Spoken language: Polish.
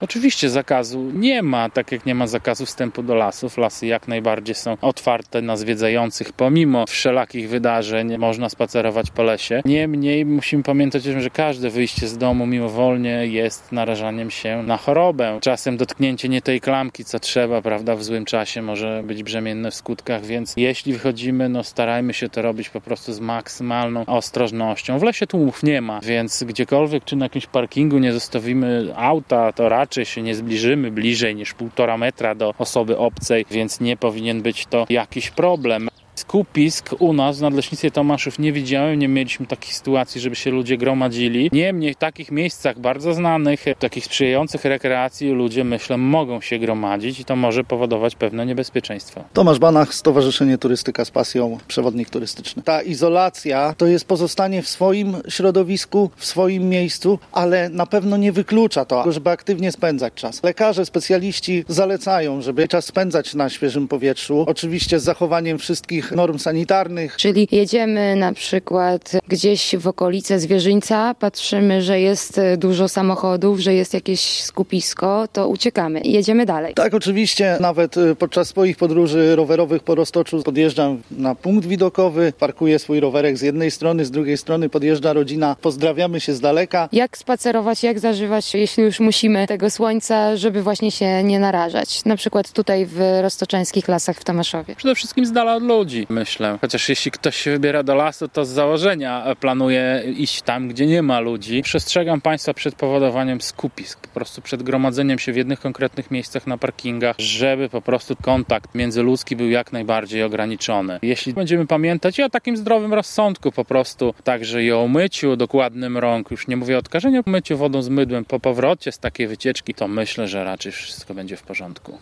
Oczywiście zakazu nie ma, tak jak nie ma zakazu wstępu do lasów. Lasy jak najbardziej są otwarte na zwiedzających. Pomimo wszelakich wydarzeń można spacerować po lesie. Niemniej musimy pamiętać o tym, że każde wyjście z domu mimowolnie jest narażaniem się na chorobę. Czasem dotknięcie nie tej klamki, co trzeba, prawda, w złym czasie może być brzemienne w skutkach, więc jeśli wychodzimy, starajmy się to robić po prostu z maksymalną ostrożnością. W lesie tłumów nie ma, więc gdziekolwiek, czy na jakimś parkingu nie zostawimy auta, to raczej się nie zbliżymy bliżej niż 1,5 metra do osoby obcej, więc nie powinien być to jakiś problem. Skupisk u nas w Nadleśnictwie Tomaszów nie widziałem, nie mieliśmy takich sytuacji, żeby się ludzie gromadzili. Niemniej w takich miejscach bardzo znanych, takich sprzyjających rekreacji ludzie, myślę, mogą się gromadzić i to może powodować pewne niebezpieczeństwo. Tomasz Banach, Stowarzyszenie Turystyka z Pasją, przewodnik turystyczny. Ta izolacja to jest pozostanie w swoim środowisku, w swoim miejscu, ale na pewno nie wyklucza to, żeby aktywnie spędzać czas. Lekarze, specjaliści zalecają, żeby czas spędzać na świeżym powietrzu, oczywiście z zachowaniem wszystkich norm sanitarnych. Czyli jedziemy na przykład gdzieś w okolice Zwierzyńca, patrzymy, że jest dużo samochodów, że jest jakieś skupisko, to uciekamy i jedziemy dalej. Tak, oczywiście nawet podczas swoich podróży rowerowych po Roztoczu podjeżdżam na punkt widokowy, parkuję swój rowerek z jednej strony, z drugiej strony podjeżdża rodzina, pozdrawiamy się z daleka. Jak spacerować, jak zażywać, jeśli już musimy tego słońca, żeby właśnie się nie narażać? Na przykład tutaj w roztoczeńskich lasach w Tomaszowie. Przede wszystkim z dala od ludzi, myślę. Chociaż jeśli ktoś się wybiera do lasu, to z założenia planuje iść tam, gdzie nie ma ludzi. Przestrzegam Państwa przed powodowaniem skupisk, po prostu przed gromadzeniem się w jednych konkretnych miejscach na parkingach, żeby po prostu kontakt międzyludzki był jak najbardziej ograniczony. Jeśli będziemy pamiętać i o takim zdrowym rozsądku po prostu, także i o umyciu dokładnym rąk, już nie mówię o odkażeniu, umyciu wodą z mydłem po powrocie z takiej wycieczki, to myślę, że raczej wszystko będzie w porządku.